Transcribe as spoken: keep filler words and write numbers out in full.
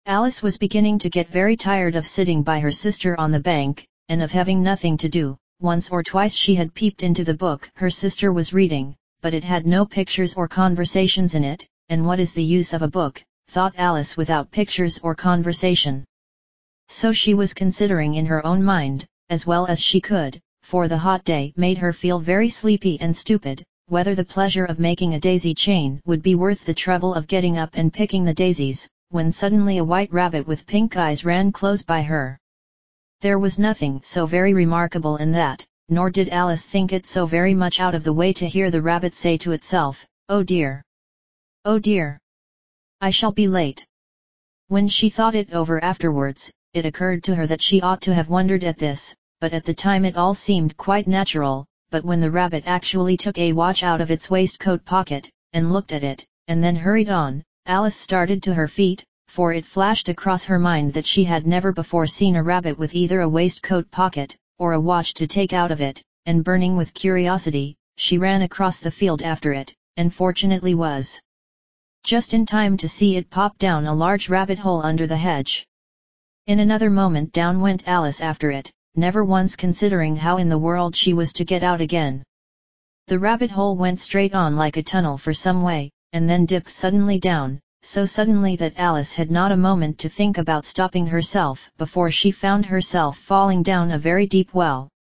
Alice was beginning to get very tired of sitting by her sister on the bank, and of having nothing to do. Once or twice she had peeped into the book her sister was reading, but it had no pictures or conversations in it, and what is the use of a book, thought Alice, without pictures or conversation? So she was considering in her own mind, as well as she could, for the hot day made her feel very sleepy and stupid, whether the pleasure of making a daisy chain would be worth the trouble of getting up and picking the daisies, when suddenly a white rabbit with pink eyes ran close by her. There was nothing so very remarkable in that, nor did Alice think it so very much out of the way to hear the rabbit say to itself, "Oh dear! Oh dear! I shall be late." When she thought it over afterwards, it occurred to her that she ought to have wondered at this, but at the time it all seemed quite natural. But when the rabbit actually took a watch out of its waistcoat pocket, and looked at it, and then hurried on, Alice started to her feet, for it flashed across her mind that she had never before seen a rabbit with either a waistcoat pocket, or a watch to take out of it, and burning with curiosity, she ran across the field after it, and fortunately was just in time to see it pop down a large rabbit hole under the hedge. In another moment down went Alice after it, never once considering how in the world she was to get out again. The rabbit hole went straight on like a tunnel for some way, and then dipped suddenly down, so suddenly that Alice had not a moment to think about stopping herself before she found herself falling down a very deep well.